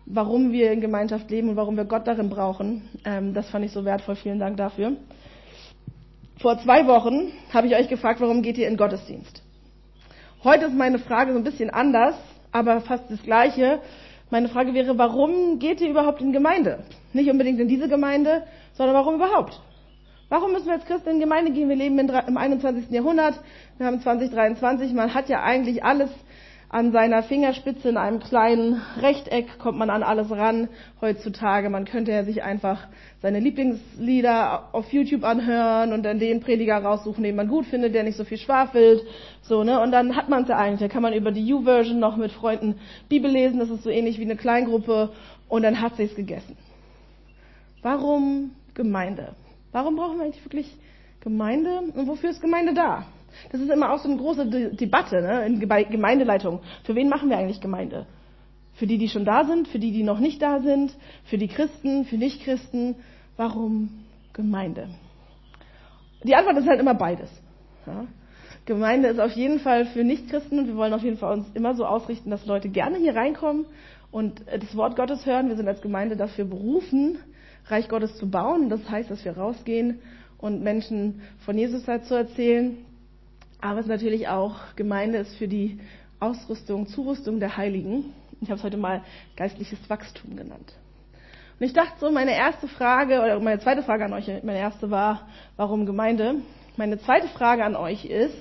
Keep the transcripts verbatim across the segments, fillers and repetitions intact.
warum wir in Gemeinschaft leben und warum wir Gott darin brauchen. Ähm, das fand ich so wertvoll. Vielen Dank dafür. Vor zwei Wochen habe ich euch gefragt, warum geht ihr in Gottesdienst? Heute ist meine Frage so ein bisschen anders, aber fast das Gleiche. Meine Frage wäre, warum geht ihr überhaupt in Gemeinde? Nicht unbedingt in diese Gemeinde, sondern warum überhaupt? Warum müssen wir als Christen in Gemeinde gehen? Wir leben im einundzwanzigsten Jahrhundert, wir haben zwanzig dreiundzwanzig, man hat ja eigentlich alles an seiner Fingerspitze, in einem kleinen Rechteck kommt man an alles ran heutzutage. Man könnte ja sich einfach seine Lieblingslieder auf YouTube anhören und dann den Prediger raussuchen, den man gut findet, der nicht so viel schwafelt. So, ne? Und dann hat man es ja eigentlich. Da kann man über die U-Version noch mit Freunden Bibel lesen. Das ist so ähnlich wie eine Kleingruppe. Und dann hat sich's gegessen. Warum Gemeinde? Warum brauchen wir eigentlich wirklich Gemeinde? Und wofür ist Gemeinde da? Das ist immer auch so eine große De- Debatte, ne, in Geme- Gemeindeleitung. Für wen machen wir eigentlich Gemeinde? Für die, die schon da sind, für die, die noch nicht da sind, für die Christen, für Nichtchristen. Warum Gemeinde? Die Antwort ist halt immer beides. Ja. Gemeinde ist auf jeden Fall für Nichtchristen und wir wollen auf jeden Fall uns immer so ausrichten, dass Leute gerne hier reinkommen und das Wort Gottes hören. Wir sind als Gemeinde dafür berufen, Reich Gottes zu bauen. Das heißt, dass wir rausgehen und Menschen von Jesus halt zu erzählen. Aber es ist natürlich auch, Gemeinde ist für die Ausrüstung, Zurüstung der Heiligen. Ich habe es heute mal geistliches Wachstum genannt. Und ich dachte so, meine erste Frage, oder meine zweite Frage an euch, meine erste war, warum Gemeinde? Meine zweite Frage an euch ist,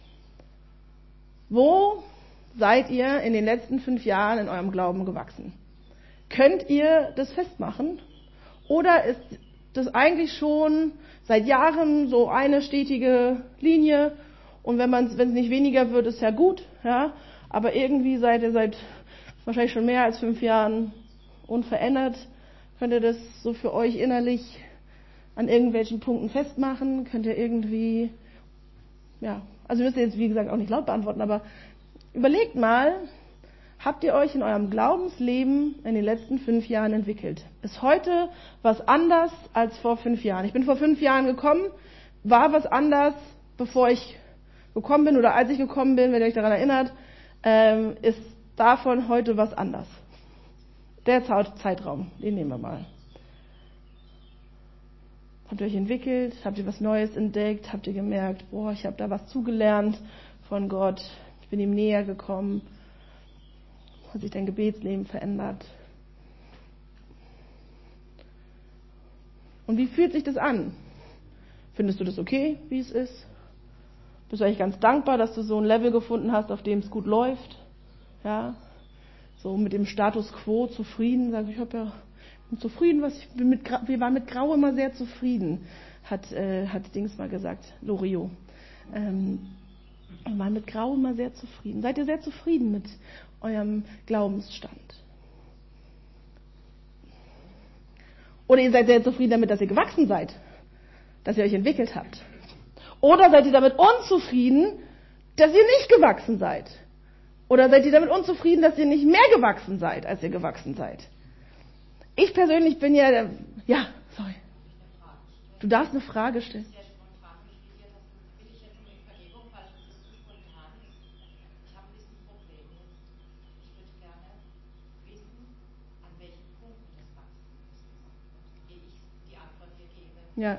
wo seid ihr in den letzten fünf Jahren in eurem Glauben gewachsen? Könnt ihr das festmachen? Oder ist das eigentlich schon seit Jahren so eine stetige Linie? Und wenn man, wenn es nicht weniger wird, ist ja gut, ja. Aber irgendwie seid ihr seit wahrscheinlich schon mehr als fünf Jahren unverändert. Könnt ihr das so für euch innerlich an irgendwelchen Punkten festmachen? Könnt ihr irgendwie, ja, also müsst ihr jetzt wie gesagt auch nicht laut beantworten, aber überlegt mal, habt ihr euch in eurem Glaubensleben in den letzten fünf Jahren entwickelt? Ist heute was anders als vor fünf Jahren? Ich bin vor fünf Jahren gekommen, war was anders, bevor ich gekommen bin oder als ich gekommen bin, wenn ihr euch daran erinnert, ähm, ist davon heute was anders. Der Zeitraum, den nehmen wir mal. Habt ihr euch entwickelt? Habt ihr was Neues entdeckt? Habt ihr gemerkt, boah, ich habe da was zugelernt von Gott, ich bin ihm näher gekommen? Hat sich dein Gebetsleben verändert? Und wie fühlt sich das an? Findest du das okay, wie es ist? Bist du eigentlich ganz dankbar, dass du so ein Level gefunden hast, auf dem es gut läuft? Ja, so mit dem Status quo zufrieden. Sag ich, habe ja bin zufrieden, was ich bin mit. Wir waren mit Grau immer sehr zufrieden, hat äh, hat Dings mal gesagt, Loriot. Ähm, wir waren mit Grau immer sehr zufrieden. Seid ihr sehr zufrieden mit eurem Glaubensstand? Oder ihr seid sehr zufrieden damit, dass ihr gewachsen seid, dass ihr euch entwickelt habt? Oder seid ihr damit unzufrieden, dass ihr nicht gewachsen seid? Oder seid ihr damit unzufrieden, dass ihr nicht mehr gewachsen seid, als ihr gewachsen seid? Ich persönlich bin ja, ja, sorry. Du darfst eine Frage stellen. Ja.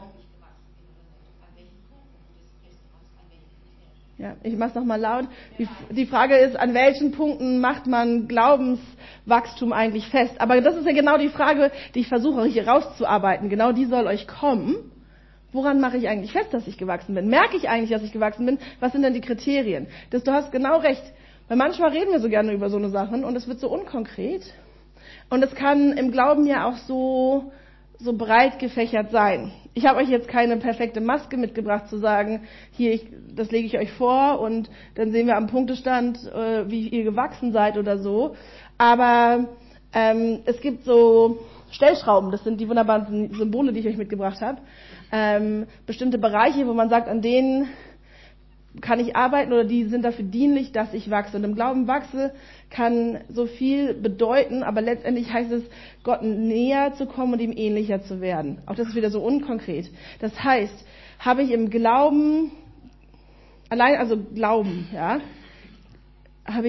Ja, ich mach's nochmal laut. Die, die Frage ist, an welchen Punkten macht man Glaubenswachstum eigentlich fest? Aber das ist ja genau die Frage, die ich versuche hier rauszuarbeiten. Genau die soll euch kommen. Woran mache ich eigentlich fest, dass ich gewachsen bin? Merke ich eigentlich, dass ich gewachsen bin? Was sind denn die Kriterien? Das, du hast genau recht. Weil manchmal reden wir so gerne über so eine Sachen und es wird so unkonkret. Und es kann im Glauben ja auch so so breit gefächert sein. Ich habe euch jetzt keine perfekte Maske mitgebracht, zu sagen, hier, ich, das lege ich euch vor und dann sehen wir am Punktestand, äh, wie ihr gewachsen seid oder so. Aber ähm, es gibt so Stellschrauben, das sind die wunderbaren Symbole, die ich euch mitgebracht habe. Ähm, bestimmte Bereiche, wo man sagt, an denen kann ich arbeiten oder die sind dafür dienlich, dass ich wachse. Und im Glauben wachse kann so viel bedeuten, aber letztendlich heißt es, Gott näher zu kommen und ihm ähnlicher zu werden. Auch das ist wieder so unkonkret. Das heißt, habe ich im Glauben, allein also Glauben, ja, habe ich,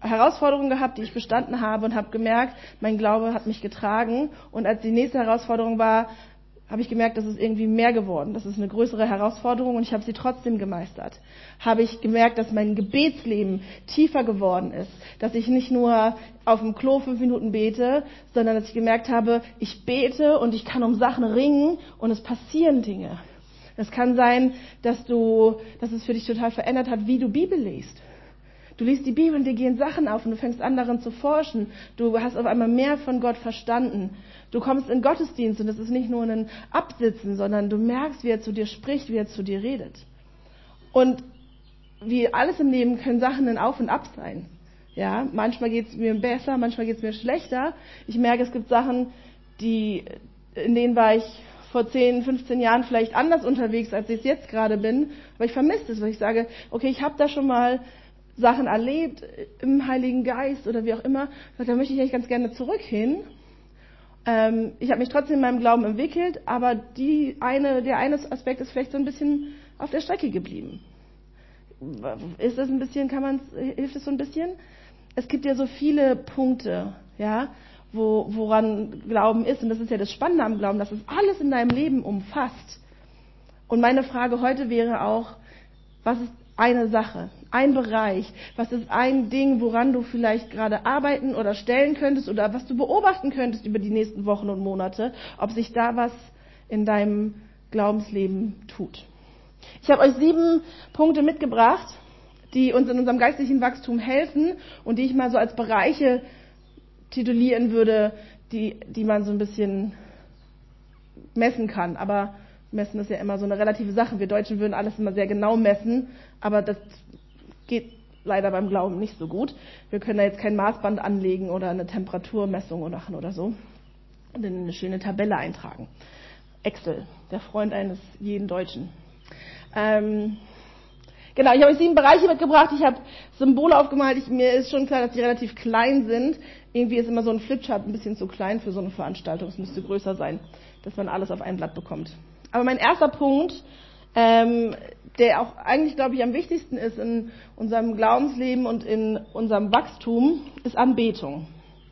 Herausforderungen gehabt, die ich bestanden habe und habe gemerkt, mein Glaube hat mich getragen. Und als die nächste Herausforderung war, habe ich gemerkt, das ist irgendwie mehr geworden. Das ist eine größere Herausforderung und ich habe sie trotzdem gemeistert. Habe ich gemerkt, dass mein Gebetsleben tiefer geworden ist. Dass ich nicht nur auf dem Klo fünf Minuten bete, sondern dass ich gemerkt habe, ich bete und ich kann um Sachen ringen und es passieren Dinge. Es kann sein, dass du, dass es für dich total verändert hat, wie du Bibel liest. Du liest die Bibel und dir gehen Sachen auf und du fängst an, darin zu forschen. Du hast auf einmal mehr von Gott verstanden. Du kommst in Gottesdienst und es ist nicht nur ein Absitzen, sondern du merkst, wie er zu dir spricht, wie er zu dir redet. Und wie alles im Leben können Sachen ein Auf und Ab sein. Ja, manchmal geht es mir besser, manchmal geht es mir schlechter. Ich merke, es gibt Sachen, die, in denen war ich vor zehn, fünfzehn Jahren vielleicht anders unterwegs, als ich es jetzt gerade bin. Aber ich vermisse es, weil ich sage, okay, ich habe da schon mal Sachen erlebt im Heiligen Geist oder wie auch immer. Da möchte ich eigentlich ganz gerne zurück hin. Ähm, ich habe mich trotzdem in meinem Glauben entwickelt, aber die eine, der eine Aspekt ist vielleicht so ein bisschen auf der Strecke geblieben. Ist das ein bisschen, kann man, hilft es so ein bisschen? Es gibt ja so viele Punkte, ja, wo, woran Glauben ist. Und das ist ja das Spannende am Glauben, dass es alles in deinem Leben umfasst. Und meine Frage heute wäre auch, was ist eine Sache, ein Bereich, was ist ein Ding, woran du vielleicht gerade arbeiten oder stellen könntest oder was du beobachten könntest über die nächsten Wochen und Monate, ob sich da was in deinem Glaubensleben tut. Ich habe euch sieben Punkte mitgebracht, die uns in unserem geistlichen Wachstum helfen und die ich mal so als Bereiche titulieren würde, die, die man so ein bisschen messen kann. Aber messen ist ja immer so eine relative Sache. Wir Deutschen würden alles immer sehr genau messen, aber das geht leider beim Glauben nicht so gut. Wir können da jetzt kein Maßband anlegen oder eine Temperaturmessung machen oder so und in eine schöne Tabelle eintragen. Excel, der Freund eines jeden Deutschen. Ähm, genau, ich habe euch sieben Bereiche mitgebracht. Ich habe Symbole aufgemalt. Ich, mir ist schon klar, dass die relativ klein sind. Irgendwie ist immer so ein Flipchart ein bisschen zu klein für so eine Veranstaltung. Es müsste größer sein, dass man alles auf ein Blatt bekommt. Aber mein erster Punkt, ähm, der auch eigentlich, glaube ich, am wichtigsten ist in unserem Glaubensleben und in unserem Wachstum, ist Anbetung.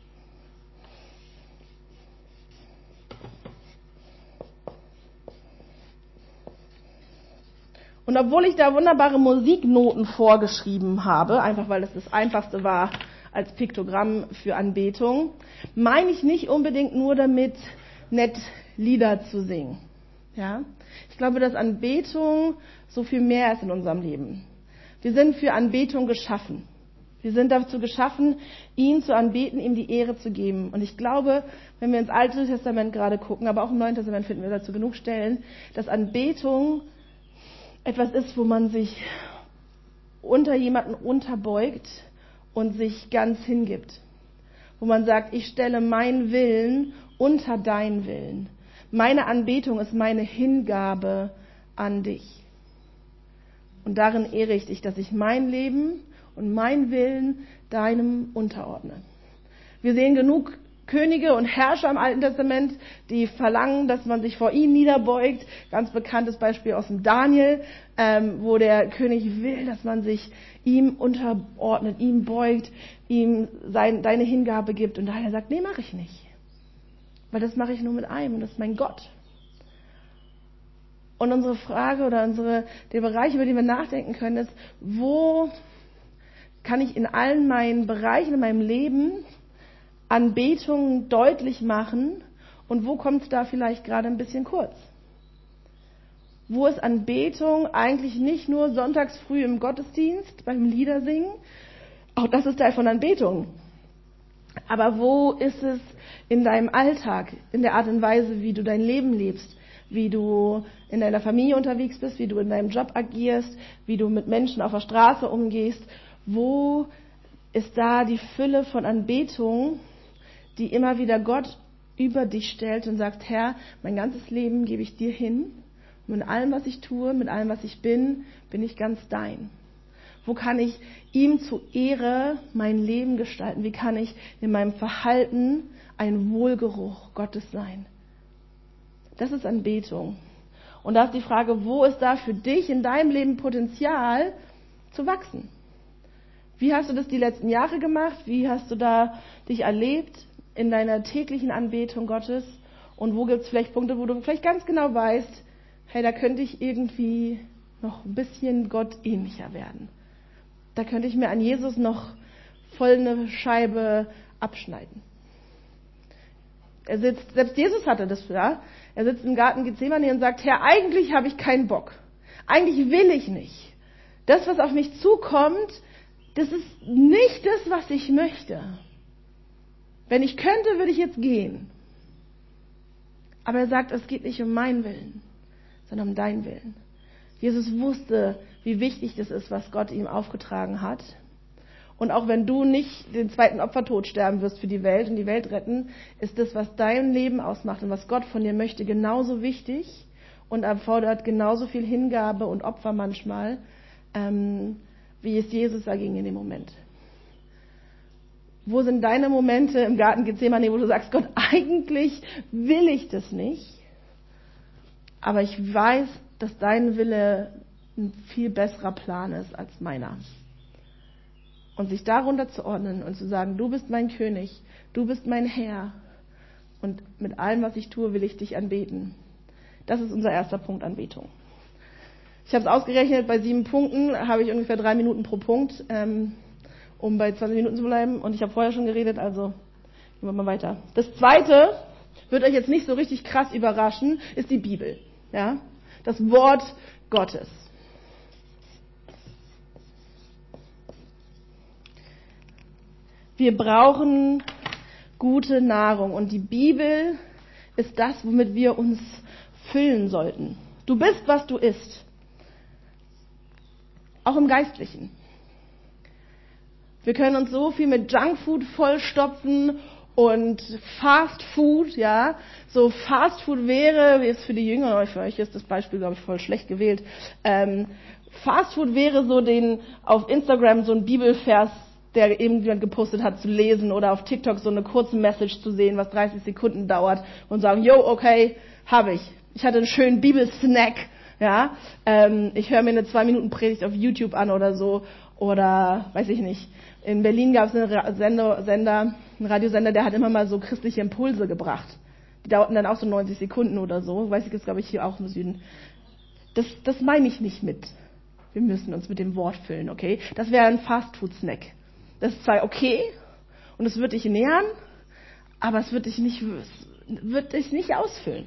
Und obwohl ich da wunderbare Musiknoten vorgeschrieben habe, einfach weil das das Einfachste war als Piktogramm für Anbetung, meine ich nicht unbedingt nur damit, nett Lieder zu singen. Ja? Ich glaube, dass Anbetung so viel mehr ist in unserem Leben. Wir sind für Anbetung geschaffen. Wir sind dazu geschaffen, ihn zu anbeten, ihm die Ehre zu geben. Und ich glaube, wenn wir ins Alte Testament gerade gucken, aber auch im Neuen Testament finden wir dazu genug Stellen, dass Anbetung etwas ist, wo man sich unter jemanden unterbeugt und sich ganz hingibt. Wo man sagt, ich stelle meinen Willen unter deinen Willen. Meine Anbetung ist meine Hingabe an dich. Und darin ehre ich dich, dass ich mein Leben und mein Willen deinem unterordne. Wir sehen genug Könige und Herrscher im Alten Testament, die verlangen, dass man sich vor ihnen niederbeugt. Ganz bekanntes Beispiel aus dem Daniel, ähm, wo der König will, dass man sich ihm unterordnet, ihm beugt, ihm sein, deine Hingabe gibt. Und Daniel sagt, nee, mache ich nicht. Weil das mache ich nur mit einem und das ist mein Gott. Und unsere Frage oder unsere, der Bereich, über den wir nachdenken können, ist, wo kann ich in allen meinen Bereichen in meinem Leben Anbetung deutlich machen und wo kommt es da vielleicht gerade ein bisschen kurz? Wo ist Anbetung eigentlich nicht nur sonntags früh im Gottesdienst beim Liedersingen? Auch das ist Teil von Anbetung. Aber wo ist es in deinem Alltag, in der Art und Weise, wie du dein Leben lebst, wie du in deiner Familie unterwegs bist, wie du in deinem Job agierst, wie du mit Menschen auf der Straße umgehst? Wo ist da die Fülle von Anbetung, die immer wieder Gott über dich stellt und sagt, Herr, mein ganzes Leben gebe ich dir hin. Und mit allem, was ich tue, mit allem, was ich bin, bin ich ganz dein. Wo kann ich ihm zu Ehre mein Leben gestalten? Wie kann ich in meinem Verhalten ein Wohlgeruch Gottes sein? Das ist Anbetung. Und da ist die Frage, wo ist da für dich in deinem Leben Potenzial zu wachsen? Wie hast du das die letzten Jahre gemacht? Wie hast du da dich erlebt in deiner täglichen Anbetung Gottes? Und wo gibt es vielleicht Punkte, wo du vielleicht ganz genau weißt, hey, da könnte ich irgendwie noch ein bisschen Gott ähnlicher werden. Da könnte ich mir an Jesus noch voll eine Scheibe abschneiden. Er sitzt, selbst Jesus hatte das, ja. Er sitzt im Garten Gethsemane und sagt, Herr, eigentlich habe ich keinen Bock. Eigentlich will ich nicht. Das, was auf mich zukommt, das ist nicht das, was ich möchte. Wenn ich könnte, würde ich jetzt gehen. Aber er sagt, es geht nicht um meinen Willen, sondern um deinen Willen. Jesus wusste, wie wichtig das ist, was Gott ihm aufgetragen hat. Und auch wenn du nicht den zweiten Opfertod sterben wirst für die Welt und die Welt retten, ist das, was dein Leben ausmacht und was Gott von dir möchte, genauso wichtig und erfordert genauso viel Hingabe und Opfer manchmal, ähm, wie es Jesus erging in dem Moment. Wo sind deine Momente im Garten Gethsemane, wo du sagst, Gott, eigentlich will ich das nicht, aber ich weiß, dass dein Wille ein viel besserer Plan ist als meiner. Und sich darunter zu ordnen und zu sagen, du bist mein König, du bist mein Herr und mit allem, was ich tue, will ich dich anbeten. Das ist unser erster Punkt, Anbetung. Ich habe es ausgerechnet, bei sieben Punkten habe ich ungefähr drei Minuten pro Punkt, ähm, um bei zwanzig Minuten zu bleiben. Und ich habe vorher schon geredet, also gehen wir mal weiter. Das zweite, wird euch jetzt nicht so richtig krass überraschen, ist die Bibel. Ja? Das Wort Gottes. Wir brauchen gute Nahrung und die Bibel ist das, womit wir uns füllen sollten. Du bist, was du isst. Auch im Geistlichen. Wir können uns so viel mit Junkfood vollstopfen und Fast Food, ja. So Fast Food wäre, wie es für die Jüngeren, für euch ist das Beispiel, glaube ich, voll schlecht gewählt. Ähm, Fast Food wäre so den auf Instagram so ein Bibelvers, der irgendjemand gepostet hat, zu lesen oder auf TikTok so eine kurze Message zu sehen, was dreißig Sekunden dauert und sagen, yo, okay, habe ich. Ich hatte einen schönen Bibelsnack, ja. Ähm, ich höre mir eine zwei Minuten Predigt auf YouTube an oder so oder weiß ich nicht. In Berlin gab es einen Sender, Sender, einen Radiosender, der hat immer mal so christliche Impulse gebracht. Die dauerten dann auch so neunzig Sekunden oder so. Weiß ich, das glaube ich hier auch im Süden. Das, das meine ich nicht mit. Wir müssen uns mit dem Wort füllen, okay? Das wäre ein Fastfood-Snack. Das ist zwar okay und es wird dich nähern, aber es wird dich nicht, wird dich nicht ausfüllen.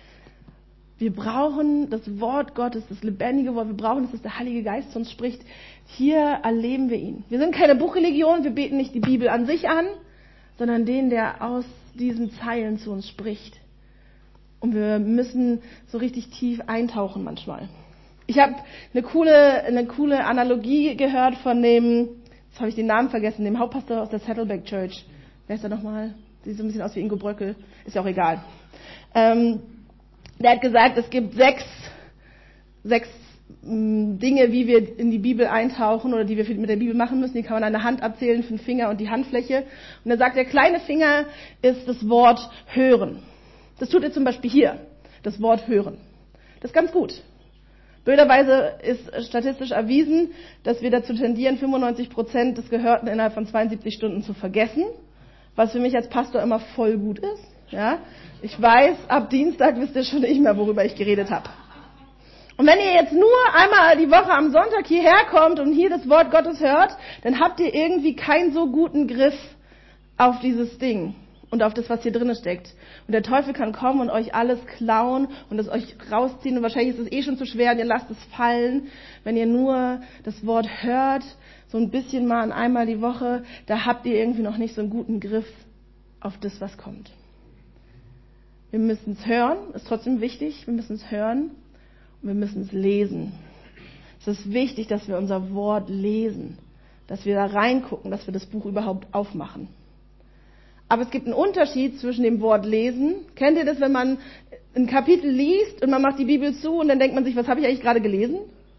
Wir brauchen das Wort Gottes, das lebendige Wort. Wir brauchen, dass der Heilige Geist zu uns spricht. Hier erleben wir ihn. Wir sind keine Buchreligion, wir beten nicht die Bibel an sich an, sondern den, der aus diesen Zeilen zu uns spricht. Und wir müssen so richtig tief eintauchen manchmal. Ich habe eine coole, eine coole Analogie gehört von dem, jetzt habe ich den Namen vergessen, dem Hauptpastor aus der Saddleback Church. Wer ist er nochmal? Sieht so ein bisschen aus wie Ingo Bröckel. Ist ja auch egal. Ähm, der hat gesagt, es gibt sechs, sechs mh, Dinge, wie wir in die Bibel eintauchen oder die wir mit der Bibel machen müssen. Die kann man an der Hand abzählen, fünf Finger und die Handfläche. Und er sagt, der kleine Finger ist das Wort hören. Das tut er zum Beispiel hier, das Wort hören. Das ist ganz gut. Blöderweise ist statistisch erwiesen, dass wir dazu tendieren, fünfundneunzig Prozent des Gehörten innerhalb von zweiundsiebzig Stunden zu vergessen, was für mich als Pastor immer voll gut ist. Ja, ich weiß, ab Dienstag wisst ihr schon nicht mehr, worüber ich geredet habe. Und wenn ihr jetzt nur einmal die Woche am Sonntag hierher kommt und hier das Wort Gottes hört, dann habt ihr irgendwie keinen so guten Griff auf dieses Ding und auf das, was hier drin steckt. Und der Teufel kann kommen und euch alles klauen und es euch rausziehen. Und wahrscheinlich ist es eh schon zu schwer und ihr lasst es fallen. Wenn ihr nur das Wort hört, so ein bisschen mal einmal die Woche, da habt ihr irgendwie noch nicht so einen guten Griff auf das, was kommt. Wir müssen es hören, ist trotzdem wichtig, wir müssen es hören und wir müssen es lesen. Es ist wichtig, dass wir unser Wort lesen, dass wir da reingucken, dass wir das Buch überhaupt aufmachen. Aber es gibt einen Unterschied zwischen dem Wort lesen. Kennt ihr das, wenn man ein Kapitel liest und man macht die Bibel zu und dann denkt man sich, was habe ich eigentlich gerade gelesen?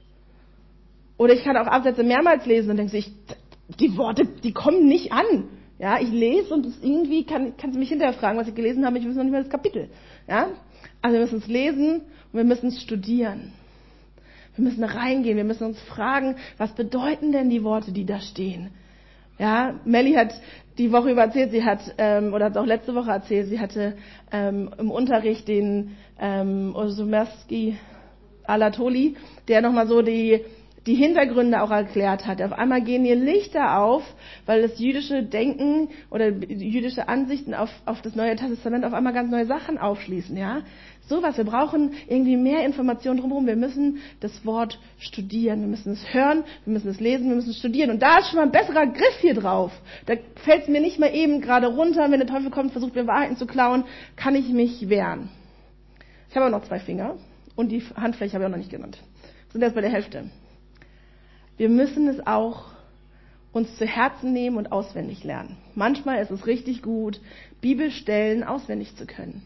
Oder ich kann auch Absätze mehrmals lesen und denke sich, die Worte, die kommen nicht an. Ja, ich lese und irgendwie kann, kannst du mich hinterher fragen, was ich gelesen habe, ich weiß noch nicht mal das Kapitel. Ja, also wir müssen es lesen und wir müssen es studieren. Wir müssen reingehen, wir müssen uns fragen, was bedeuten denn die Worte, die da stehen? Ja, Melli hat die Woche über erzählt, sie hat, ähm, oder hat auch letzte Woche erzählt, sie hatte ähm, im Unterricht den ähm, Osumerski Alatoli, der nochmal so die die Hintergründe auch erklärt hat. Auf einmal gehen hier Lichter auf, weil das jüdische Denken oder jüdische Ansichten auf, auf das Neue Testament auf einmal ganz neue Sachen aufschließen. Ja, sowas. Wir brauchen irgendwie mehr Informationen drumherum. Wir müssen das Wort studieren. Wir müssen es hören, wir müssen es lesen, wir müssen es studieren. Und da ist schon mal ein besserer Griff hier drauf. Da fällt es mir nicht mehr eben gerade runter. Wenn der Teufel kommt, versucht mir Wahrheiten zu klauen, kann ich mich wehren. Ich habe auch noch zwei Finger und die Handfläche habe ich auch noch nicht genannt. Wir sind erst bei der Hälfte. Wir müssen es auch uns zu Herzen nehmen und auswendig lernen. Manchmal ist es richtig gut, Bibelstellen auswendig zu können.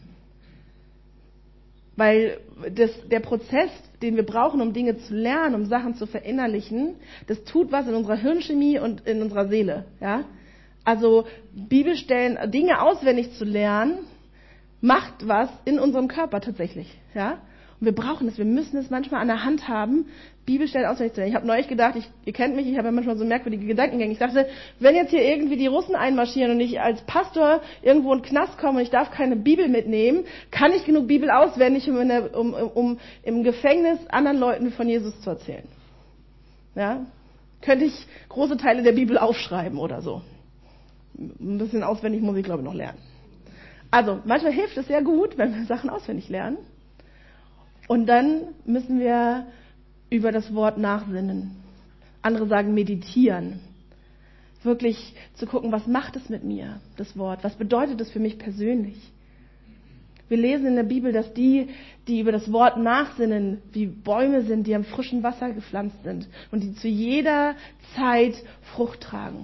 Weil das, der Prozess, den wir brauchen, um Dinge zu lernen, um Sachen zu verinnerlichen, das tut was in unserer Hirnchemie und in unserer Seele. Ja? Also Bibelstellen, Dinge auswendig zu lernen, macht was in unserem Körper tatsächlich. Ja? Und wir brauchen es, wir müssen es manchmal an der Hand haben, Bibelstellen auswendig zu lernen. Ich habe neulich gedacht, ich, ihr kennt mich, ich habe ja manchmal so merkwürdige Gedankengänge. Ich dachte, wenn jetzt hier irgendwie die Russen einmarschieren und ich als Pastor irgendwo in den Knast komme und ich darf keine Bibel mitnehmen, kann ich genug Bibel auswendig, um, in der, um, um, um im Gefängnis anderen Leuten von Jesus zu erzählen. Ja? Könnte ich große Teile der Bibel aufschreiben oder so. Ein bisschen auswendig muss ich, glaube ich, noch lernen. Also, manchmal hilft es sehr gut, wenn wir Sachen auswendig lernen. Und dann müssen wir über das Wort nachsinnen. Andere sagen meditieren. Wirklich zu gucken, was macht es mit mir, das Wort? Was bedeutet es für mich persönlich? Wir lesen in der Bibel, dass die, die über das Wort nachsinnen, wie Bäume sind, die am frischen Wasser gepflanzt sind und die zu jeder Zeit Frucht tragen.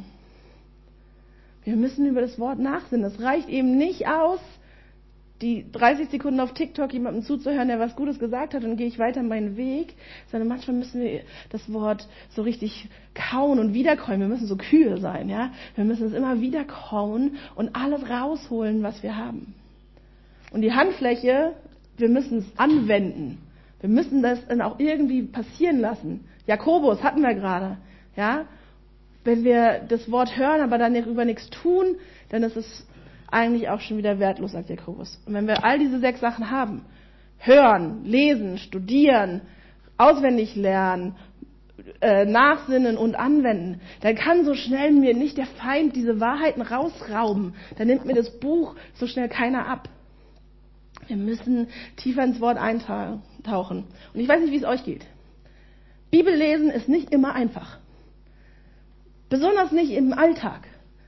Wir müssen über das Wort nachsinnen. Es reicht eben nicht aus, die dreißig Sekunden auf TikTok jemandem zuzuhören, der was Gutes gesagt hat, und dann gehe ich weiter meinen Weg, sondern manchmal müssen wir das Wort so richtig kauen und wiederkauen. Wir müssen so Kühe sein, ja. Wir müssen es immer wieder kauen und alles rausholen, was wir haben. Und die Handfläche, wir müssen es anwenden. Wir müssen das dann auch irgendwie passieren lassen. Jakobus hatten wir gerade, ja. Wenn wir das Wort hören, aber dann darüber nichts tun, dann ist es eigentlich auch schon wieder wertlos, sagt Jakobus. Und wenn wir all diese sechs Sachen haben, hören, lesen, studieren, auswendig lernen, äh, nachsinnen und anwenden, dann kann so schnell mir nicht der Feind diese Wahrheiten rausrauben. Dann nimmt mir das Buch so schnell keiner ab. Wir müssen tiefer ins Wort eintauchen. Und ich weiß nicht, wie es euch geht. Bibellesen ist nicht immer einfach. Besonders nicht im Alltag.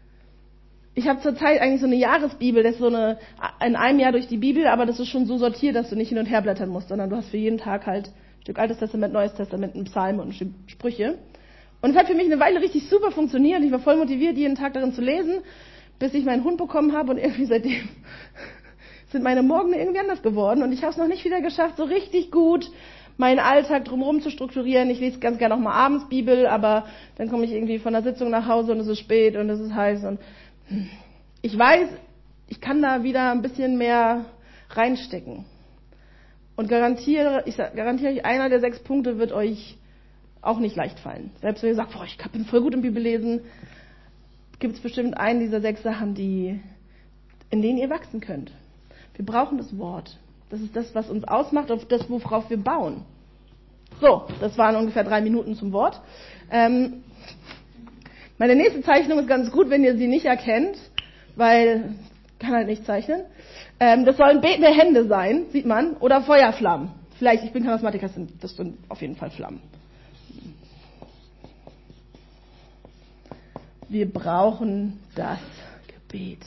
Ich habe zurzeit eigentlich so eine Jahresbibel, das ist so eine, in einem Jahr durch die Bibel, aber das ist schon so sortiert, dass du nicht hin und her blättern musst, sondern du hast für jeden Tag halt ein Stück Altes Testament, Neues Testament, ein Psalm und ein Stück Sprüche. Und es hat für mich eine Weile richtig super funktioniert. Ich war voll motiviert, jeden Tag darin zu lesen, bis ich meinen Hund bekommen habe, und irgendwie seitdem sind meine Morgen irgendwie anders geworden, und ich habe es noch nicht wieder geschafft, so richtig gut meinen Alltag drumherum zu strukturieren. Ich lese ganz gerne auch mal abends Bibel, aber dann komme ich irgendwie von der Sitzung nach Hause und es ist spät und es ist heiß, und ich weiß, ich kann da wieder ein bisschen mehr reinstecken. Und garantiere, ich garantiere euch, einer der sechs Punkte wird euch auch nicht leicht fallen. Selbst wenn ihr sagt, boah, ich bin voll gut im Bibellesen, gibt es bestimmt einen dieser sechs Sachen, die, in denen ihr wachsen könnt. Wir brauchen das Wort. Das ist das, was uns ausmacht, auf das, worauf wir bauen. So, das waren ungefähr drei Minuten zum Wort. Ähm, meine nächste Zeichnung ist ganz gut, wenn ihr sie nicht erkennt, weil ich kann halt nicht zeichnen. Ähm, das sollen betende Hände sein, sieht man, oder Feuerflammen. Vielleicht, ich bin kein Mathematiker, das sind auf jeden Fall Flammen. Wir brauchen das Gebet.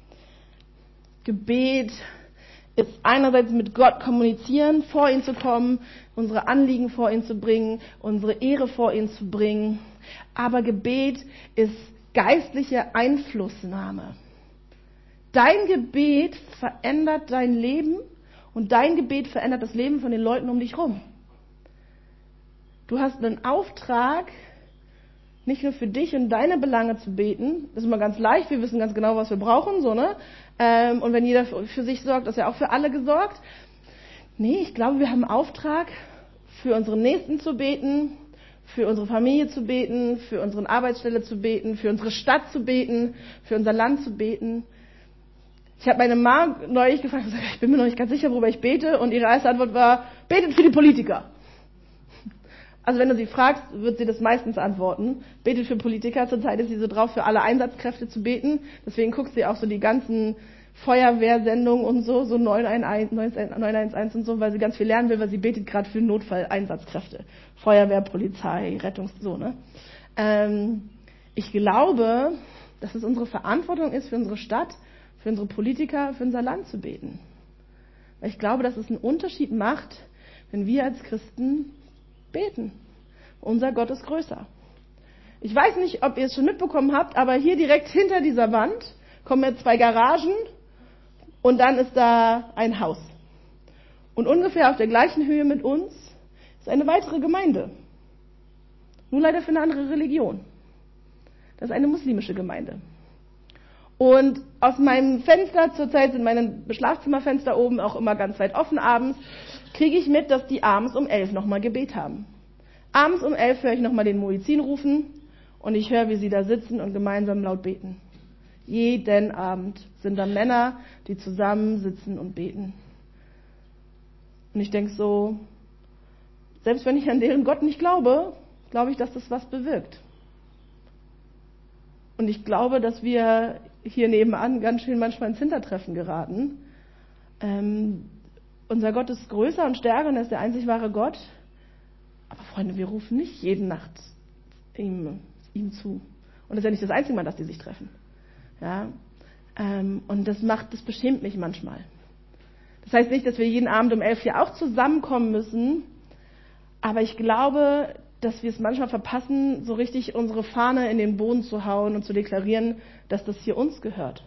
Gebet ist einerseits mit Gott kommunizieren, vor ihn zu kommen, unsere Anliegen vor ihn zu bringen, unsere Ehre vor ihn zu bringen. Aber Gebet ist geistliche Einflussnahme. Dein Gebet verändert dein Leben, und dein Gebet verändert das Leben von den Leuten um dich rum. Du hast einen Auftrag, nicht nur für dich und deine Belange zu beten. Das ist immer ganz leicht, wir wissen ganz genau, was wir brauchen, so, ne? Ähm, und wenn jeder für sich sorgt, ist ja auch für alle gesorgt. Nee, ich glaube, wir haben einen Auftrag, für unseren Nächsten zu beten, für unsere Familie zu beten, für unsere Arbeitsstelle zu beten, für unsere Stadt zu beten, für unser Land zu beten. Ich habe meine Mom neulich gefragt, ich bin mir noch nicht ganz sicher, worüber ich bete, und ihre erste Antwort war, betet für die Politiker. Also wenn du sie fragst, wird sie das meistens antworten. Betet für Politiker. Zurzeit ist sie so drauf, für alle Einsatzkräfte zu beten. Deswegen guckt sie auch so die ganzen Feuerwehrsendungen und so, so neun eins eins und so, weil sie ganz viel lernen will, weil sie betet gerade für Notfalleinsatzkräfte. Feuerwehr, Polizei, Rettungs... so, ne? Ähm, ich glaube, dass es unsere Verantwortung ist, für unsere Stadt, für unsere Politiker, für unser Land zu beten. Weil ich glaube, dass es einen Unterschied macht, wenn wir als Christen beten. Unser Gott ist größer. Ich weiß nicht, ob ihr es schon mitbekommen habt, aber hier direkt hinter dieser Wand kommen jetzt zwei Garagen und dann ist da ein Haus. Und ungefähr auf der gleichen Höhe mit uns ist eine weitere Gemeinde. Nur leider für eine andere Religion. Das ist eine muslimische Gemeinde. Und aus meinem Fenster, zurzeit sind meine Schlafzimmerfenster oben auch immer ganz weit offen abends, kriege ich mit, dass die abends um elf nochmal Gebet haben. Abends um elf höre ich nochmal den Muezzin rufen und ich höre, wie sie da sitzen und gemeinsam laut beten. Jeden Abend sind da Männer, die zusammen sitzen und beten. Und ich denke so, selbst wenn ich an deren Gott nicht glaube, glaube ich, dass das was bewirkt. Und ich glaube, dass wir hier nebenan ganz schön manchmal ins Hintertreffen geraten. Ähm, unser Gott ist größer und stärker und er ist der einzig wahre Gott. Aber Freunde, wir rufen nicht jede Nacht ihm, ihm zu. Und das ist ja nicht das einzige Mal, dass die sich treffen. Ja? Ähm, und das macht, das beschämt mich manchmal. Das heißt nicht, dass wir jeden Abend um elf hier auch zusammenkommen müssen. Aber ich glaube, dass wir es manchmal verpassen, so richtig unsere Fahne in den Boden zu hauen und zu deklarieren, dass das hier uns gehört.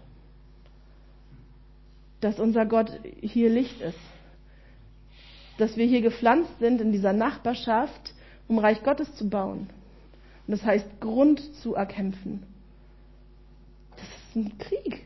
Dass unser Gott hier Licht ist. Dass wir hier gepflanzt sind in dieser Nachbarschaft, um Reich Gottes zu bauen. Und das heißt, Grund zu erkämpfen. Das ist ein Krieg.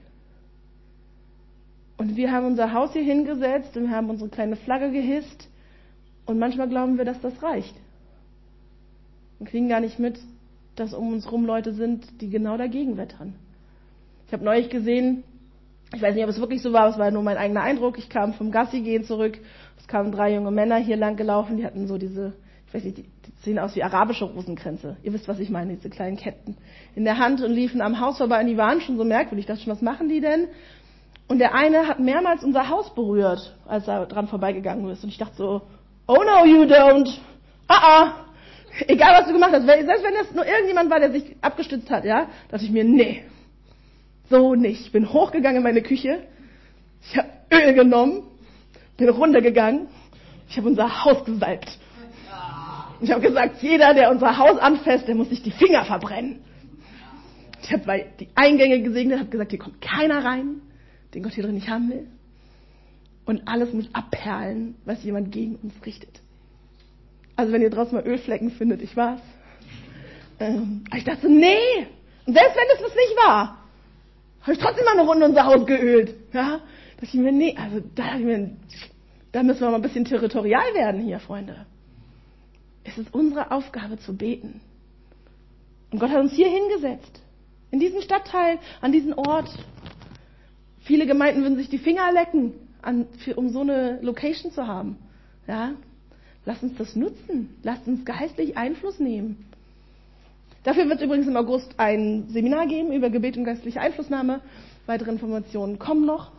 Und wir haben unser Haus hier hingesetzt und wir haben unsere kleine Flagge gehisst. Und manchmal glauben wir, dass das reicht. Und kriegen gar nicht mit, dass um uns rum Leute sind, die genau dagegen wettern. Ich habe neulich gesehen, ich weiß nicht, ob es wirklich so war, es war nur mein eigener Eindruck, ich kam vom Gassi gehen zurück, es kamen drei junge Männer hier lang gelaufen, die hatten so diese, ich weiß nicht, die, die sehen aus wie arabische Rosenkränze. Ihr wisst, was ich meine, diese kleinen Ketten in der Hand und liefen am Haus vorbei und die waren schon so merkwürdig. Ich dachte schon, was machen die denn? Und der eine hat mehrmals unser Haus berührt, als er dran vorbeigegangen ist. Und ich dachte so, oh no, you don't. Ah, ah. Egal, was du gemacht hast. Selbst wenn das nur irgendjemand war, der sich abgestützt hat, ja, dachte ich mir, nee, so nicht. Ich bin hochgegangen in meine Küche, ich habe Öl genommen, bin runtergegangen, ich habe unser Haus gesalbt. Ich habe gesagt, jeder, der unser Haus anfasst, der muss sich die Finger verbrennen. Ich habe die Eingänge gesegnet, habe gesagt, hier kommt keiner rein, den Gott hier drin nicht haben will. Und alles muss abperlen, was jemand gegen uns richtet. Also wenn ihr draußen mal Ölflecken findet, ich war's. Ähm, ich dachte so, nee. Und selbst wenn es das nicht war, habe ich trotzdem mal eine Runde unser Haus geölt. Ja? Da dachte ich mir, nee, also da, dachte ich mir, da müssen wir mal ein bisschen territorial werden hier, Freunde. Es ist unsere Aufgabe zu beten. Und Gott hat uns hier hingesetzt. In diesem Stadtteil, an diesem Ort. Viele Gemeinden würden sich die Finger lecken, an, für, um so eine Location zu haben. Ja? Lasst uns das nutzen. Lasst uns geistlich Einfluss nehmen. Dafür wird übrigens im August ein Seminar geben über Gebet und geistliche Einflussnahme. Weitere Informationen kommen noch.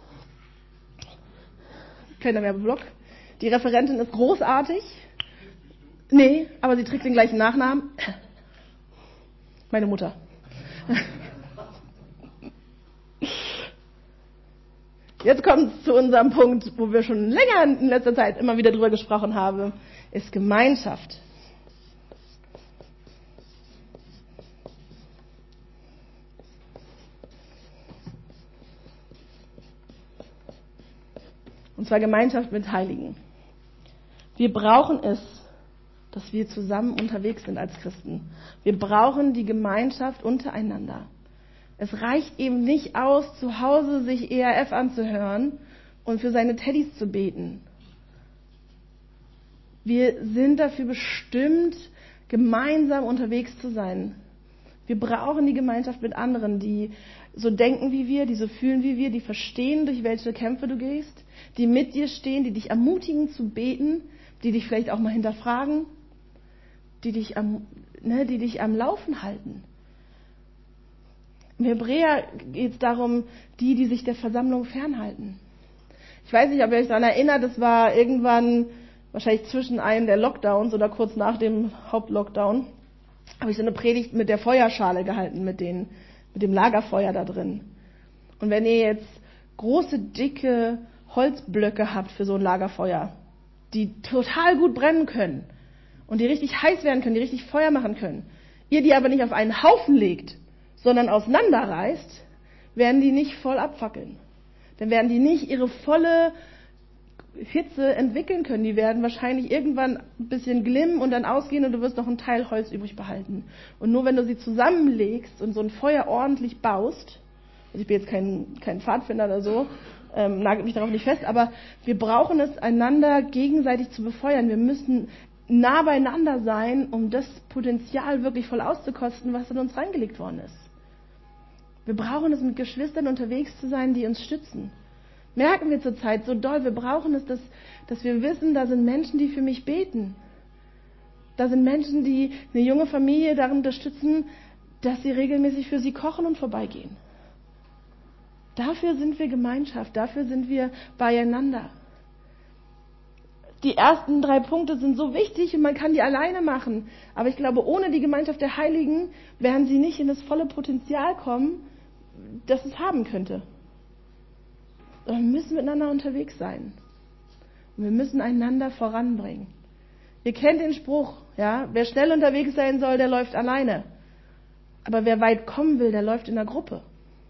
Kleiner Werbeblock. Die Referentin ist großartig. Nee, aber sie trägt den gleichen Nachnamen. Meine Mutter. Jetzt kommt es zu unserem Punkt, wo wir schon länger in letzter Zeit immer wieder drüber gesprochen haben, ist Gemeinschaft. Und zwar Gemeinschaft mit Heiligen. Wir brauchen es, dass wir zusammen unterwegs sind als Christen. Wir brauchen die Gemeinschaft untereinander. Es reicht eben nicht aus, zu Hause sich E R F anzuhören und für seine Teddys zu beten. Wir sind dafür bestimmt, gemeinsam unterwegs zu sein. Wir brauchen die Gemeinschaft mit anderen, die so denken wie wir, die so fühlen wie wir, die verstehen, durch welche Kämpfe du gehst, die mit dir stehen, die dich ermutigen zu beten, die dich vielleicht auch mal hinterfragen, die dich am, ne, die dich am Laufen halten. Im Hebräer geht es darum, die, die sich der Versammlung fernhalten. Ich weiß nicht, ob ihr euch daran erinnert, das war irgendwann wahrscheinlich zwischen einem der Lockdowns oder kurz nach dem Hauptlockdown, habe ich so eine Predigt mit der Feuerschale gehalten, mit, den, mit dem Lagerfeuer da drin. Und wenn ihr jetzt große, dicke Holzblöcke habt für so ein Lagerfeuer, die total gut brennen können und die richtig heiß werden können, die richtig Feuer machen können, ihr die aber nicht auf einen Haufen legt, sondern auseinanderreißt, werden die nicht voll abfackeln. Dann werden die nicht ihre volle Hitze entwickeln können. Die werden wahrscheinlich irgendwann ein bisschen glimmen und dann ausgehen und du wirst noch einen Teil Holz übrig behalten. Und nur wenn du sie zusammenlegst und so ein Feuer ordentlich baust, also ich bin jetzt kein, kein Pfadfinder oder so, ähm, nagelt mich darauf nicht fest, aber wir brauchen es, einander gegenseitig zu befeuern. Wir müssen nah beieinander sein, um das Potenzial wirklich voll auszukosten, was in uns reingelegt worden ist. Wir brauchen es, mit Geschwistern unterwegs zu sein, die uns stützen. Merken wir zurzeit so doll, wir brauchen es, dass, dass wir wissen, da sind Menschen, die für mich beten. Da sind Menschen, die eine junge Familie darin unterstützen, dass sie regelmäßig für sie kochen und vorbeigehen. Dafür sind wir Gemeinschaft, dafür sind wir beieinander. Die ersten drei Punkte sind so wichtig und man kann die alleine machen. Aber ich glaube, ohne die Gemeinschaft der Heiligen werden sie nicht in das volle Potenzial kommen, das es haben könnte. Wir müssen miteinander unterwegs sein. Und wir müssen einander voranbringen. Ihr kennt den Spruch, ja, wer schnell unterwegs sein soll, der läuft alleine. Aber wer weit kommen will, der läuft in der Gruppe.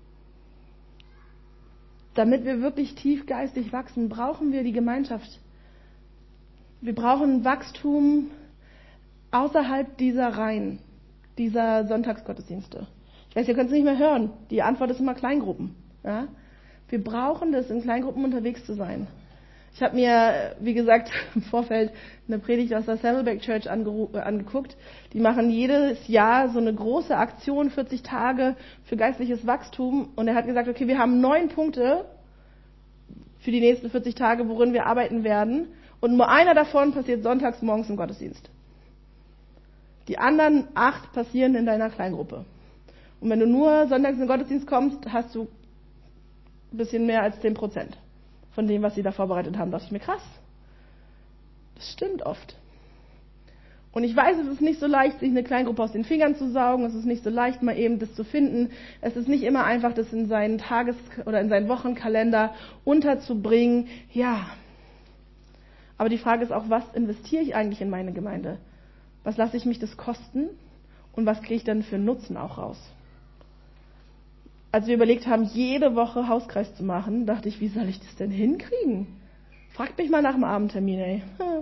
Damit wir wirklich tief geistig wachsen, brauchen wir die Gemeinschaft. Wir brauchen Wachstum außerhalb dieser Reihen, dieser Sonntagsgottesdienste. Ich weiß, ihr könnt es nicht mehr hören. Die Antwort ist immer Kleingruppen. Ja? Wir brauchen das, in Kleingruppen unterwegs zu sein. Ich habe mir, wie gesagt, im Vorfeld eine Predigt aus der Saddleback Church angeru- äh, angeguckt. Die machen jedes Jahr so eine große Aktion, vierzig Tage für geistliches Wachstum. Und er hat gesagt, okay, wir haben neun Punkte für die nächsten vierzig Tage, worin wir arbeiten werden. Und nur einer davon passiert sonntags morgens im Gottesdienst. Die anderen acht passieren in deiner Kleingruppe. Und wenn du nur sonntags in den Gottesdienst kommst, hast du ein bisschen mehr als zehn Prozent von dem, was sie da vorbereitet haben. Da dachte ich mir, krass. Das stimmt oft. Und ich weiß, es ist nicht so leicht, sich eine Kleingruppe aus den Fingern zu saugen. Es ist nicht so leicht, mal eben das zu finden. Es ist nicht immer einfach, das in seinen Tages- oder in seinen Wochenkalender unterzubringen. Ja. Aber die Frage ist auch, was investiere ich eigentlich in meine Gemeinde? Was lasse ich mich das kosten? Und was kriege ich dann für Nutzen auch raus? Als wir überlegt haben, jede Woche Hauskreis zu machen, dachte ich, wie soll ich das denn hinkriegen? Fragt mich mal nach dem Abendtermin, ey.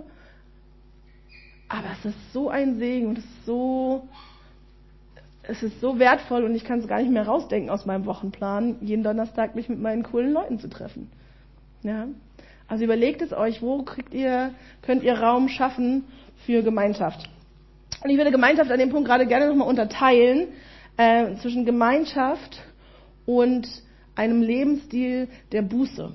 Aber es ist so ein Segen und es ist so, es ist so wertvoll und ich kann es gar nicht mehr rausdenken aus meinem Wochenplan, jeden Donnerstag mich mit meinen coolen Leuten zu treffen. Ja? Also überlegt es euch, wo kriegt ihr, könnt ihr Raum schaffen für Gemeinschaft? Und ich würde Gemeinschaft an dem Punkt gerade gerne nochmal unterteilen äh, zwischen Gemeinschaft und einem Lebensstil der Buße.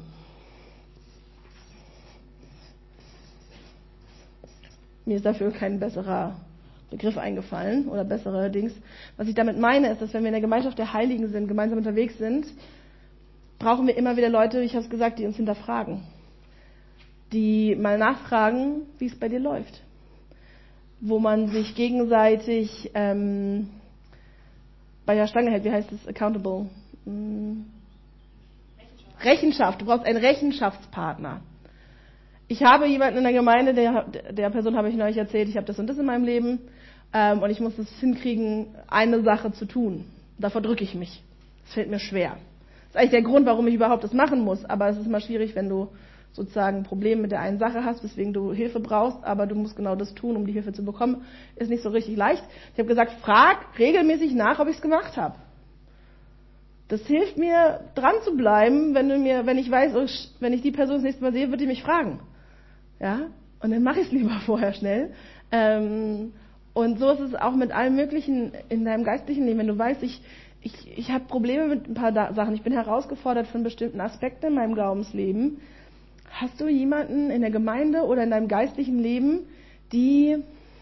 Mir ist dafür kein besserer Begriff eingefallen oder bessere Dings. Was ich damit meine, ist, dass wenn wir in der Gemeinschaft der Heiligen sind, gemeinsam unterwegs sind, brauchen wir immer wieder Leute, ich habe es gesagt, die uns hinterfragen. Die mal nachfragen, wie es bei dir läuft. Wo man sich gegenseitig ähm, bei der Stange hält. Wie heißt es? Accountable. Hm. Rechenschaft. Rechenschaft. Du brauchst einen Rechenschaftspartner. Ich habe jemanden in der Gemeinde, der, der Person habe ich neulich erzählt, ich habe das und das in meinem Leben ähm, und ich muss es hinkriegen, eine Sache zu tun. Davor drücke ich mich. Es fällt mir schwer. Das ist eigentlich der Grund, warum ich überhaupt das machen muss. Aber es ist mal schwierig, wenn du sozusagen ein Problem mit der einen Sache hast, weswegen du Hilfe brauchst, aber du musst genau das tun, um die Hilfe zu bekommen. Ist nicht so richtig leicht. Ich habe gesagt, frag regelmäßig nach, ob ich es gemacht habe. Das hilft mir, dran zu bleiben, wenn du mir, wenn ich weiß, wenn ich die Person das nächste Mal sehe, wird die mich fragen. Ja? Und dann mache ich es lieber vorher schnell. Ähm, und so ist es auch mit allem Möglichen in deinem geistlichen Leben. Wenn du weißt, ich, ich, ich habe Probleme mit ein paar da- Sachen, ich bin herausgefordert von bestimmten Aspekten in meinem Glaubensleben, hast du jemanden in der Gemeinde oder in deinem geistlichen Leben, die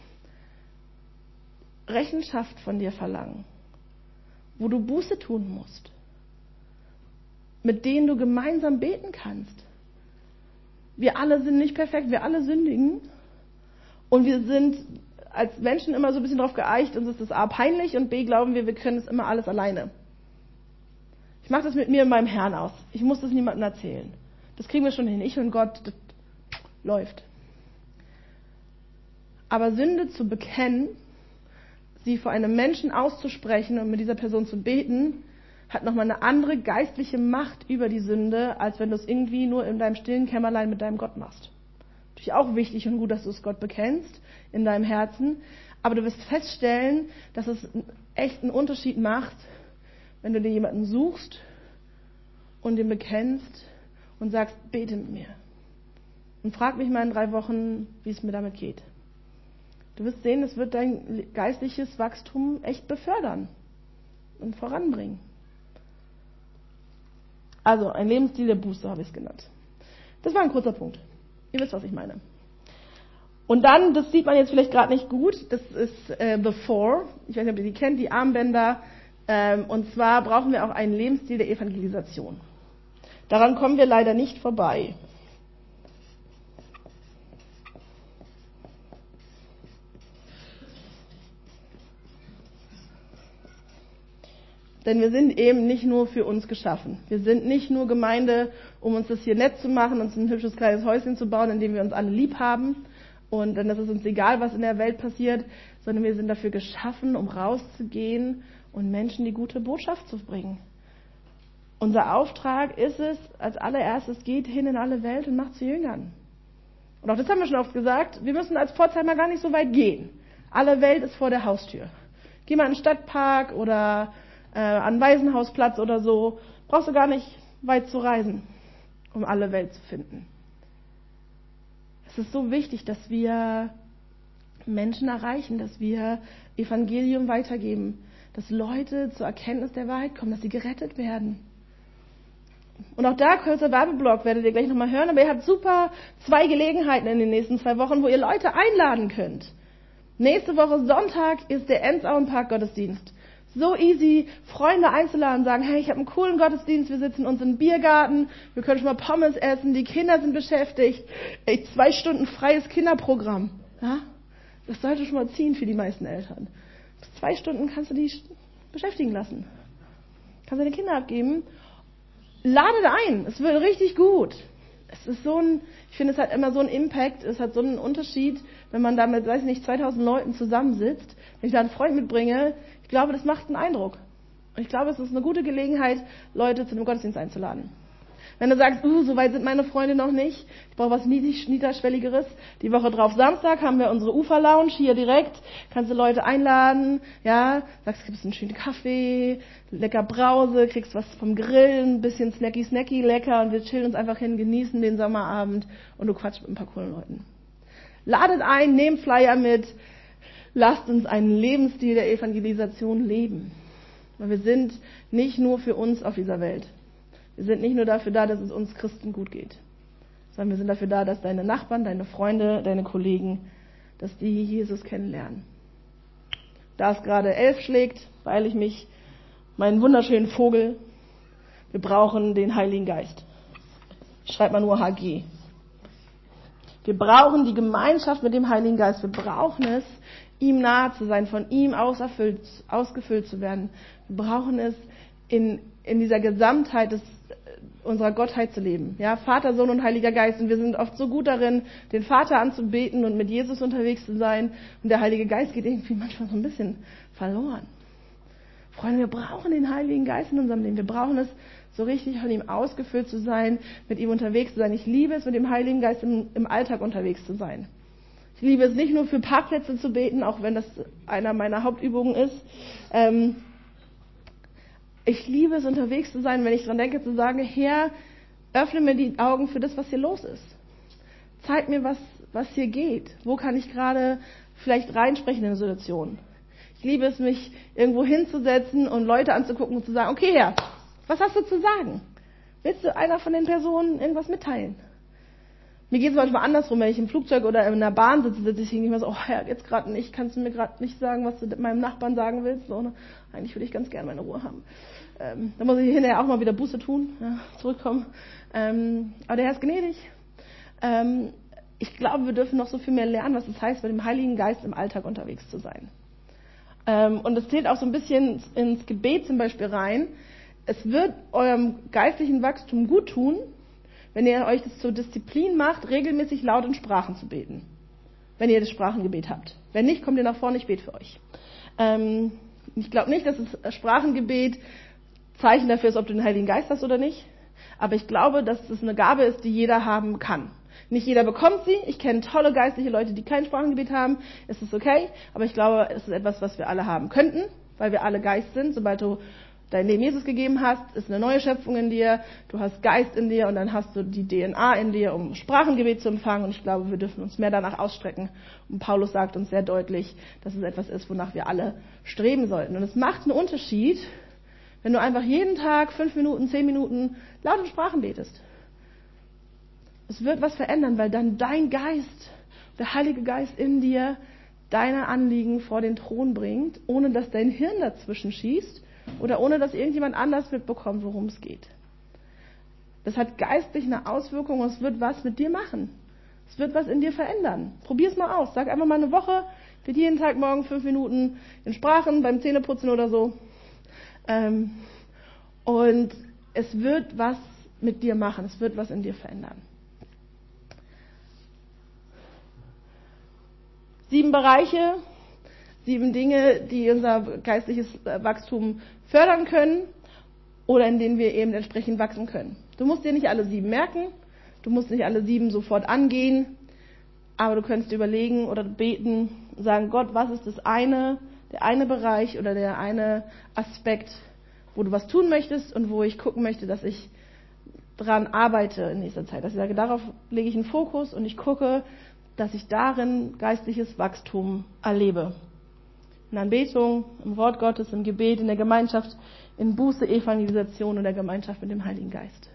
Rechenschaft von dir verlangen, wo du Buße tun musst, mit denen du gemeinsam beten kannst. Wir alle sind nicht perfekt, wir alle sündigen und wir sind als Menschen immer so ein bisschen darauf geeicht, uns ist das A peinlich und B glauben wir, wir können es immer alles alleine. Ich mache das mit mir und meinem Herrn aus. Ich muss das niemandem erzählen. Das kriegen wir schon hin. Ich und Gott, das läuft. Aber Sünde zu bekennen, sie vor einem Menschen auszusprechen und mit dieser Person zu beten, hat nochmal eine andere geistliche Macht über die Sünde, als wenn du es irgendwie nur in deinem stillen Kämmerlein mit deinem Gott machst. Natürlich auch wichtig und gut, dass du es Gott bekennst in deinem Herzen, aber du wirst feststellen, dass es echt einen Unterschied macht, wenn du dir jemanden suchst und den bekennst und sagst, bete mit mir. Und frag mich mal in drei Wochen, wie es mir damit geht. Du wirst sehen, es wird dein geistliches Wachstum echt befördern und voranbringen. Also, ein Lebensstil der Buße habe ich es genannt. Das war ein kurzer Punkt. Ihr wisst, was ich meine. Und dann, das sieht man jetzt vielleicht gerade nicht gut, das ist äh, The Four. Ich weiß nicht, ob ihr die kennt, die Armbänder. Ähm, und zwar brauchen wir auch einen Lebensstil der Evangelisation. Daran kommen wir leider nicht vorbei. Denn wir sind eben nicht nur für uns geschaffen. Wir sind nicht nur Gemeinde, um uns das hier nett zu machen, uns ein hübsches kleines Häuschen zu bauen, in dem wir uns alle lieb haben. Und dann ist es uns egal, was in der Welt passiert, sondern wir sind dafür geschaffen, um rauszugehen und Menschen die gute Botschaft zu bringen. Unser Auftrag ist es, als allererstes, geht hin in alle Welt und macht zu Jüngern. Und auch das haben wir schon oft gesagt, wir müssen als Pforzheimer gar nicht so weit gehen. Alle Welt ist vor der Haustür. Geh mal in den Stadtpark oder äh, an den Waisenhausplatz oder so. Brauchst du gar nicht weit zu reisen, um alle Welt zu finden. Es ist so wichtig, dass wir Menschen erreichen, dass wir Evangelium weitergeben, dass Leute zur Erkenntnis der Wahrheit kommen, dass sie gerettet werden. Und auch da, kurzer Werbeblock, werdet ihr gleich nochmal hören, aber ihr habt super zwei Gelegenheiten in den nächsten zwei Wochen, wo ihr Leute einladen könnt. Nächste Woche Sonntag ist der Enzauenpark-Gottesdienst. So easy, Freunde einzuladen, sagen, hey, ich habe einen coolen Gottesdienst, wir sitzen uns im Biergarten, wir können schon mal Pommes essen, die Kinder sind beschäftigt, ey, zwei Stunden freies Kinderprogramm. Ja? Das sollte schon mal ziehen für die meisten Eltern. Bis zwei Stunden kannst du die beschäftigen lassen. Kannst deine Kinder abgeben. Ladet ein, es wird richtig gut. Es ist so ein, ich finde, es hat immer so einen Impact, es hat so einen Unterschied, wenn man da mit, weiß ich nicht, zweitausend Leuten zusammensitzt. Wenn ich da einen Freund mitbringe, ich glaube, das macht einen Eindruck. Und ich glaube, es ist eine gute Gelegenheit, Leute zu einem Gottesdienst einzuladen. Wenn du sagst, uh, so weit sind meine Freunde noch nicht, ich brauche was Niedrigschwelligeres. Die Woche drauf Samstag haben wir unsere Ufer-Lounge hier direkt. Kannst du Leute einladen, ja, sagst, gibt's einen schönen Kaffee, lecker Brause, kriegst was vom Grillen, ein bisschen snacky, snacky, lecker und wir chillen uns einfach hin, genießen den Sommerabend und du quatschst mit ein paar coolen Leuten. Ladet ein, nehmt Flyer mit, lasst uns einen Lebensstil der Evangelisation leben. Weil wir sind nicht nur für uns auf dieser Welt. Wir sind nicht nur dafür da, dass es uns Christen gut geht, sondern wir sind dafür da, dass deine Nachbarn, deine Freunde, deine Kollegen, dass die Jesus kennenlernen. Da es gerade elf schlägt, beeile ich mich, meinen wunderschönen Vogel. Wir brauchen den Heiligen Geist. Schreibt mal nur H G. Wir brauchen die Gemeinschaft mit dem Heiligen Geist. Wir brauchen es, ihm nahe zu sein, von ihm auserfüllt, ausgefüllt zu werden. Wir brauchen es, in, in dieser Gesamtheit des, unserer Gottheit zu leben. Ja, Vater, Sohn und Heiliger Geist. Und wir sind oft so gut darin, den Vater anzubeten und mit Jesus unterwegs zu sein. Und der Heilige Geist geht irgendwie manchmal so ein bisschen verloren. Freunde, wir brauchen den Heiligen Geist in unserem Leben. Wir brauchen es, so richtig von ihm ausgefüllt zu sein, mit ihm unterwegs zu sein. Ich liebe es, mit dem Heiligen Geist im, im Alltag unterwegs zu sein. Ich liebe es nicht nur für Parkplätze zu beten, auch wenn das einer meiner Hauptübungen ist. Ähm, ich liebe es, unterwegs zu sein, wenn ich dran denke, zu sagen, Herr, öffne mir die Augen für das, was hier los ist. zeig mir, was, was hier geht. Wo kann ich gerade vielleicht reinsprechen in eine Situation? Ich liebe es, mich irgendwo hinzusetzen und Leute anzugucken und zu sagen, okay, Herr, was hast du zu sagen? Willst du einer von den Personen irgendwas mitteilen? Mir geht es manchmal andersrum, wenn ich im Flugzeug oder in einer Bahn sitze, sitze ich irgendwie so, oh Herr, jetzt gerade nicht, kannst du mir gerade nicht sagen, was du meinem Nachbarn sagen willst? So, ne? Eigentlich würde ich ganz gerne meine Ruhe haben. Ähm, da muss ich hinterher auch mal wieder Buße tun, ja, zurückkommen. Ähm, aber der Herr ist gnädig. Ähm, ich glaube, wir dürfen noch so viel mehr lernen, was es heißt, mit dem Heiligen Geist im Alltag unterwegs zu sein. Ähm, und es zählt auch so ein bisschen ins Gebet zum Beispiel rein. Es wird eurem geistlichen Wachstum gut tun, wenn ihr euch das zur Disziplin macht, regelmäßig laut in Sprachen zu beten. Wenn ihr das Sprachengebet habt. Wenn nicht, kommt ihr nach vorne, ich bete für euch. Ähm, ich glaube nicht, dass das Sprachengebet Zeichen dafür ist, ob du den Heiligen Geist hast oder nicht. Aber ich glaube, dass es eine Gabe ist, die jeder haben kann. Nicht jeder bekommt sie. Ich kenne tolle geistliche Leute, die kein Sprachengebet haben. Es ist okay. Aber ich glaube, es ist etwas, was wir alle haben könnten, weil wir alle Geist sind. Sobald du dein Leben Jesus gegeben hast, ist eine neue Schöpfung in dir. Du hast Geist in dir und dann hast du die D N A in dir, um Sprachengebet zu empfangen. Und ich glaube, wir dürfen uns mehr danach ausstrecken. Und Paulus sagt uns sehr deutlich, dass es etwas ist, wonach wir alle streben sollten. Und es macht einen Unterschied, wenn du einfach jeden Tag fünf Minuten, zehn Minuten laut in Sprachen betest. Es wird was verändern, weil dann dein Geist, der Heilige Geist in dir, deine Anliegen vor den Thron bringt, ohne dass dein Hirn dazwischen schießt oder ohne dass irgendjemand anders mitbekommt, worum es geht. Das hat geistlich eine Auswirkung und es wird was mit dir machen. Es wird was in dir verändern. Probier es mal aus. Sag einfach mal eine Woche, wird jeden Tag morgen fünf Minuten in Sprachen, beim Zähneputzen oder so. Ähm, und es wird was mit dir machen. Es wird was in dir verändern. Sieben Bereiche, sieben Dinge, die unser geistliches Wachstum fördern können oder in denen wir eben entsprechend wachsen können. Du musst dir nicht alle sieben merken, du musst nicht alle sieben sofort angehen, aber du könntest überlegen oder beten und sagen, Gott, was ist das eine, der eine Bereich oder der eine Aspekt, wo du was tun möchtest und wo ich gucken möchte, dass ich dran arbeite in nächster Zeit. Dass ich sage, darauf lege ich einen Fokus und ich gucke, dass ich darin geistliches Wachstum erlebe. In Anbetung, im Wort Gottes, im Gebet, in der Gemeinschaft, in Buße, Evangelisation und der Gemeinschaft mit dem Heiligen Geist.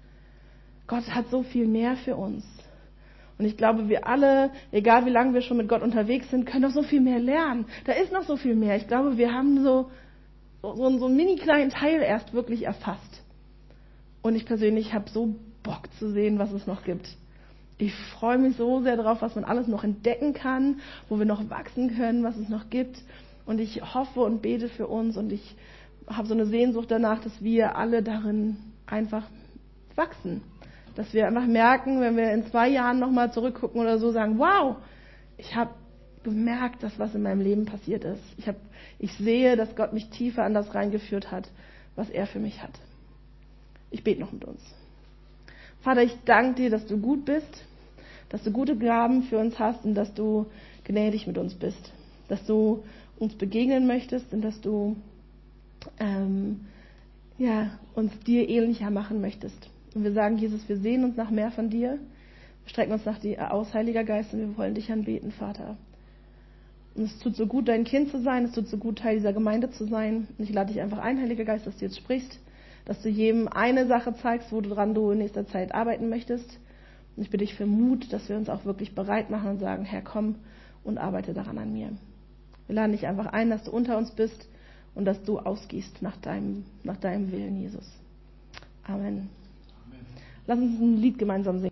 Gott hat so viel mehr für uns. Und ich glaube, wir alle, egal wie lange wir schon mit Gott unterwegs sind, können noch so viel mehr lernen. Da ist noch so viel mehr. Ich glaube, wir haben so, so, so einen mini kleinen Teil erst wirklich erfasst. Und ich persönlich habe so Bock zu sehen, was es noch gibt. Ich freue mich so sehr darauf, was man alles noch entdecken kann, wo wir noch wachsen können, was es noch gibt. Und ich hoffe und bete für uns und ich habe so eine Sehnsucht danach, dass wir alle darin einfach wachsen. Dass wir einfach merken, wenn wir in zwei Jahren nochmal zurückgucken oder so, sagen, wow, ich habe gemerkt, dass was in meinem Leben passiert ist. Ich, hab, ich sehe, dass Gott mich tiefer an das reingeführt hat, was er für mich hat. Ich bete noch mit uns. Vater, ich danke dir, dass du gut bist, dass du gute Gaben für uns hast und dass du gnädig mit uns bist, dass du uns begegnen möchtest und dass du ähm, ja, uns dir ähnlicher machen möchtest. Und wir sagen, Jesus, wir sehen uns nach mehr von dir, wir strecken uns nach dir aus, Heiliger Geist, und wir wollen dich anbeten, Vater. Und es tut so gut, dein Kind zu sein, es tut so gut, Teil dieser Gemeinde zu sein. Und ich lade dich einfach ein, Heiliger Geist, dass du jetzt sprichst, dass du jedem eine Sache zeigst, woran du in nächster Zeit arbeiten möchtest. Und ich bitte dich für Mut, dass wir uns auch wirklich bereit machen und sagen, Herr, komm und arbeite daran an mir. Wir laden dich einfach ein, dass du unter uns bist und dass du ausgießt nach deinem, nach deinem Willen, Jesus. Amen. Amen. Lass uns ein Lied gemeinsam singen.